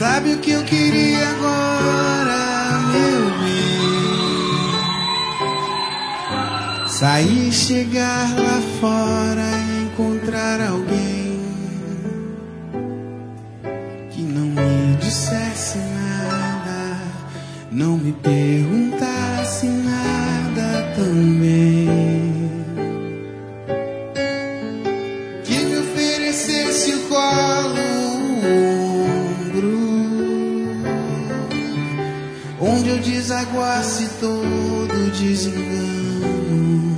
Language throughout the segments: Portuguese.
Sabe o que eu queria agora, meu bem? Sair, chegar lá fora e encontrar alguém que não me dissesse nada, não me perguntasse nada também, que me oferecesse o colo, onde eu desaguasse todo desengano.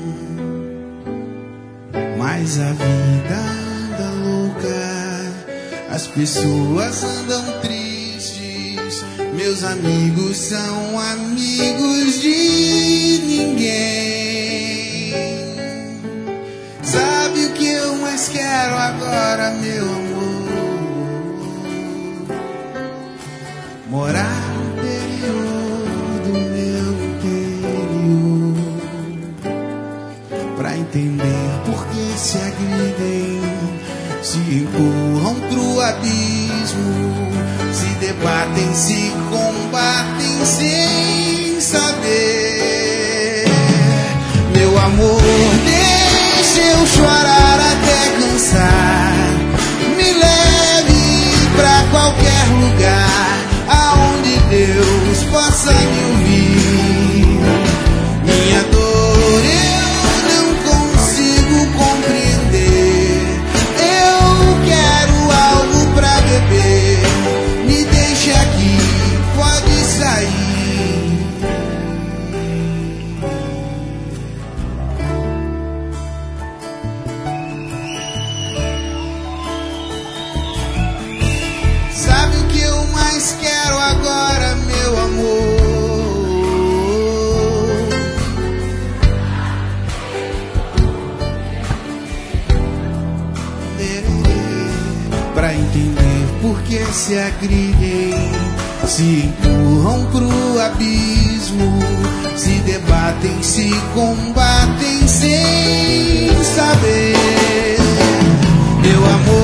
Mas a vida anda louca, as pessoas andam tristes, meus amigos são amigos de ninguém. Sabe o que eu mais quero agora, meu amor? Morar pra entender por que se agridem, se empurram pro abismo, se debatem, se combatem sem saber. Meu amor, deixa eu chorar até cansar, me leve pra qualquer lugar aonde Deus possa me ouvir. Minha dor eu não consigo compreender, eu quero algo pra beber, me deixa aqui, pode sair. Sabe o que eu mais quero agora, meu amor? Pra entender por que se agridem, se empurram pro abismo, se debatem, se combatem sem saber. Meu amor,